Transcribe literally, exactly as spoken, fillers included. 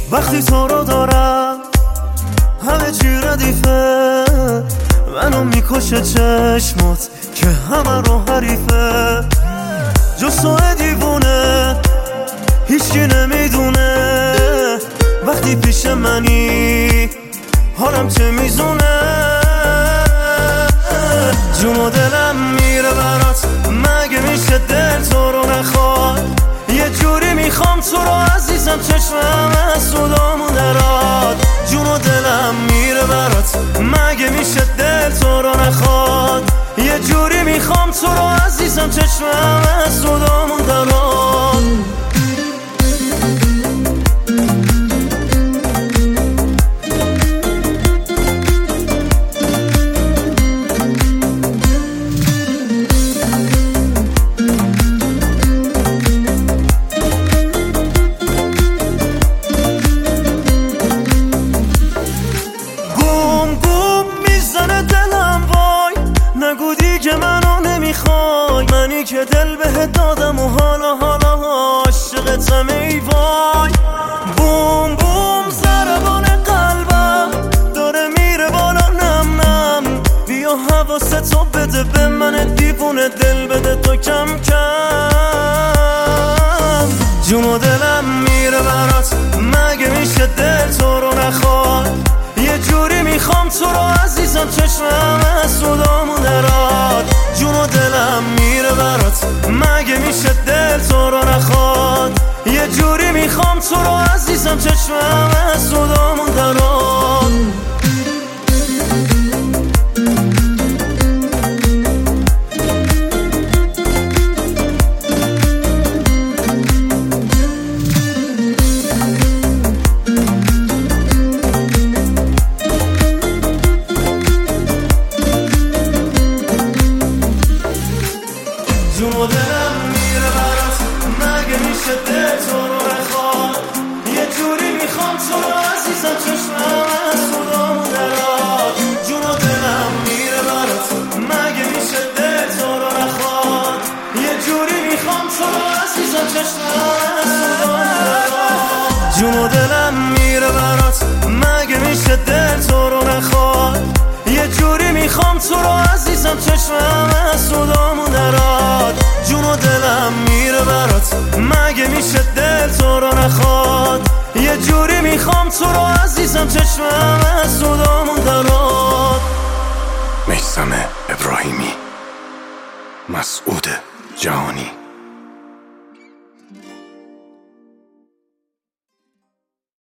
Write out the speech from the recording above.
وقتی تو رو دارم همه چی ردیفه، منو میکشه چشمات که همه رو حریفه. جز تو دیوونه هیچکی نمیدونه، وقتی پیش منی حالم چه میزونه. جون و دلم میره برات، مگه میشه دل تو رو نخواد؟ یه جوری میخوام تو رو عزیزم، چشمم از صدامون دراد. جون و دلم میره برات، مگه میشه دل تو رو نخواد؟ یه جوری میخوام تو رو عزیزم، چشمم از صدامون دراد. نگو دیگه منو نمیخوای، منی که دل بهت دادم و حالا حالا عاشقتم ای وای. بوم بوم ضربان قلبم داره میره بالا نم نم، بیا حواستو بده به من دیوونه، دل بده تو کم کم. جون و دلم میره برات، مگه میشه دل تو رو نخواد؟ یه جوری میخوام تو رو عزیزم، چشمم از صدامون دراد. جون و دلم میره برات، مگه میشه دل تو رو نخواد؟ یه جوری میخوام تو رو عزیزم، چشمم از صدامون دراد. جون و دلم میره برات، مگه میشه دل تو رو نخواد؟ یه جوری میخوام تو رو عزیزم، چشمم از صدامون دراد. جون و دلم میره برات، مگه میشه دل تو رو نخواد؟ یه جوری میخوام تو رو عزیزم، چشمم از صدامون دراد. جون و دلم میره برات، مگه میشه دل تو رو نخواد؟ یه جوری میخوام تو رو عزیزم، چشمم از صدامون دراد. جون و دلم میره برات، مگه میشه دل تو رو نخواد؟ یه جوری میخوام تو رو عزیزم، چشمم از صدامون دراد. میثم ابراهیمی، مسعود جهانی.